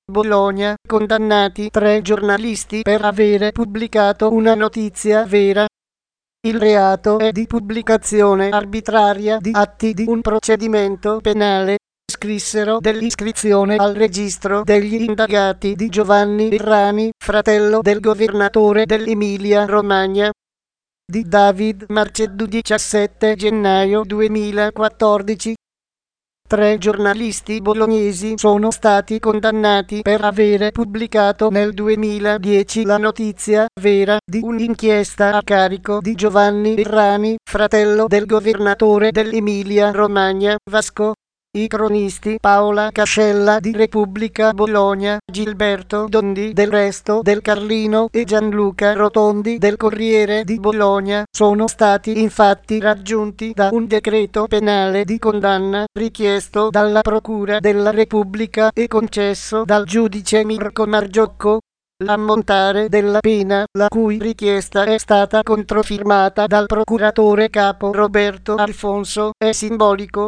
Bologna, condannati 3 giornalisti per avere pubblicato una notizia vera. Il reato è di pubblicazione arbitraria di atti di un procedimento penale. Scrissero dell'iscrizione al registro degli indagati di Giovanni Errani, fratello del governatore dell'Emilia-Romagna. Di David Marceddu 17 gennaio 2014. 3 giornalisti bolognesi sono stati condannati per avere pubblicato nel 2010 la notizia vera di un'inchiesta a carico di Giovanni Errani, fratello del governatore dell'Emilia-Romagna, Vasco. I cronisti Paola Cascella di Repubblica Bologna, Gilberto Dondi del Resto del Carlino e Gianluca Rotondi del Corriere di Bologna sono stati infatti raggiunti da un decreto penale di condanna richiesto dalla Procura della Repubblica e concesso dal giudice Mirko Margiocco. L'ammontare della pena, la cui richiesta è stata controfirmata dal procuratore capo Roberto Alfonso, è simbolico,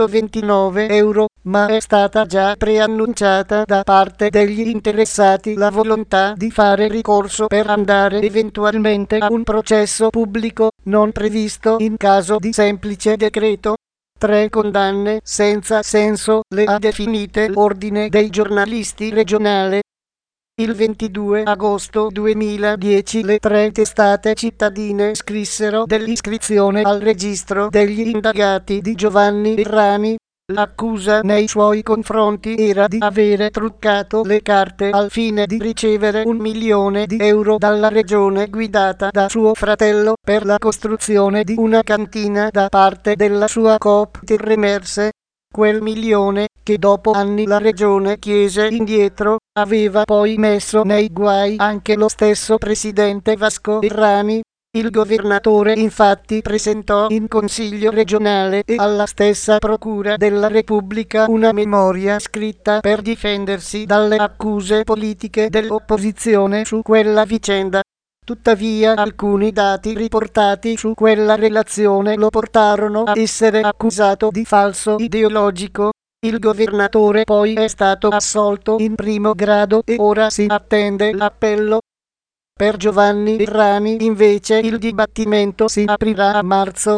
129 euro, ma è stata già preannunciata da parte degli interessati la volontà di fare ricorso per andare eventualmente a un processo pubblico, non previsto in caso di semplice decreto. 3 condanne senza senso le ha definite l'Ordine dei giornalisti regionale. Il 22 agosto 2010 le 3 testate cittadine scrissero dell'iscrizione al registro degli indagati di Giovanni Errani. L'accusa nei suoi confronti era di avere truccato le carte al fine di ricevere 1 milione di euro dalla regione guidata da suo fratello per la costruzione di una cantina da parte della sua Coop Terremerse. Quel milione, che dopo anni la regione chiese indietro, aveva poi messo nei guai anche lo stesso presidente Vasco Errani. Il governatore infatti presentò in consiglio regionale e alla stessa Procura della Repubblica una memoria scritta per difendersi dalle accuse politiche dell'opposizione su quella vicenda. Tuttavia alcuni dati riportati su quella relazione lo portarono a essere accusato di falso ideologico. Il governatore poi è stato assolto in primo grado e ora si attende l'appello. Per Giovanni Errani invece il dibattimento si aprirà a marzo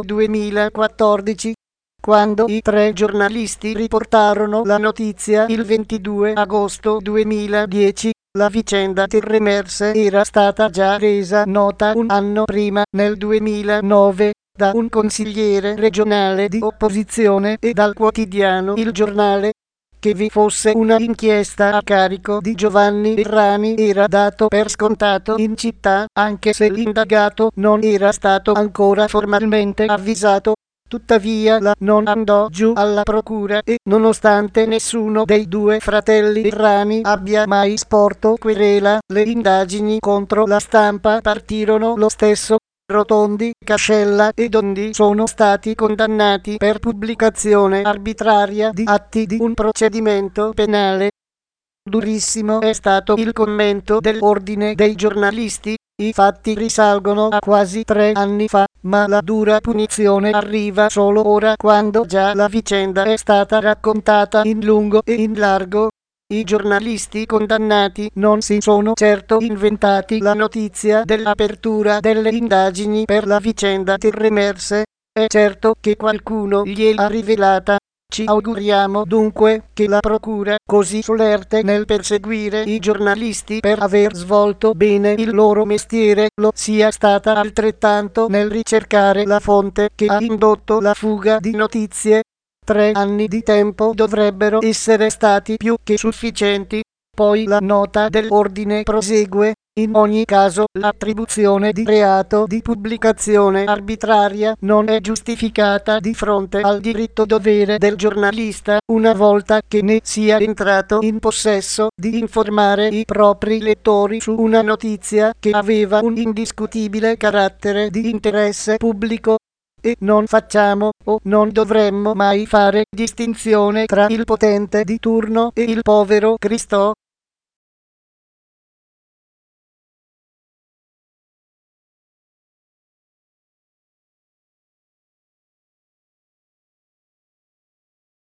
2014, quando i 3 giornalisti riportarono la notizia il 22 agosto 2010. La vicenda Terremerse era stata già resa nota un anno prima, nel 2009, da un consigliere regionale di opposizione e dal quotidiano Il Giornale. Che vi fosse una inchiesta a carico di Giovanni Errani era dato per scontato in città, anche se l'indagato non era stato ancora formalmente avvisato. Tuttavia la non andò giù alla procura e, nonostante nessuno dei 2 fratelli Errani abbia mai sporto querela, le indagini contro la stampa partirono lo stesso. Rotondi, Cascella e Dondi sono stati condannati per pubblicazione arbitraria di atti di un procedimento penale. Durissimo è stato il commento dell'Ordine dei giornalisti. I fatti risalgono a quasi 3 anni fa, ma la dura punizione arriva solo ora, quando già la vicenda è stata raccontata in lungo e in largo. I giornalisti condannati non si sono certo inventati la notizia dell'apertura delle indagini per la vicenda Terremerse. È certo che qualcuno gliel'ha rivelata. Ci auguriamo dunque che la procura, così solerte nel perseguire i giornalisti per aver svolto bene il loro mestiere, lo sia stata altrettanto nel ricercare la fonte che ha indotto la fuga di notizie. 3 anni di tempo dovrebbero essere stati più che sufficienti. Poi la nota dell'ordine prosegue. In ogni caso, l'attribuzione di reato di pubblicazione arbitraria non è giustificata di fronte al diritto-dovere del giornalista, una volta che ne sia entrato in possesso, di informare i propri lettori su una notizia che aveva un indiscutibile carattere di interesse pubblico. E non facciamo, o non dovremmo mai fare, distinzione tra il potente di turno e il povero Cristo.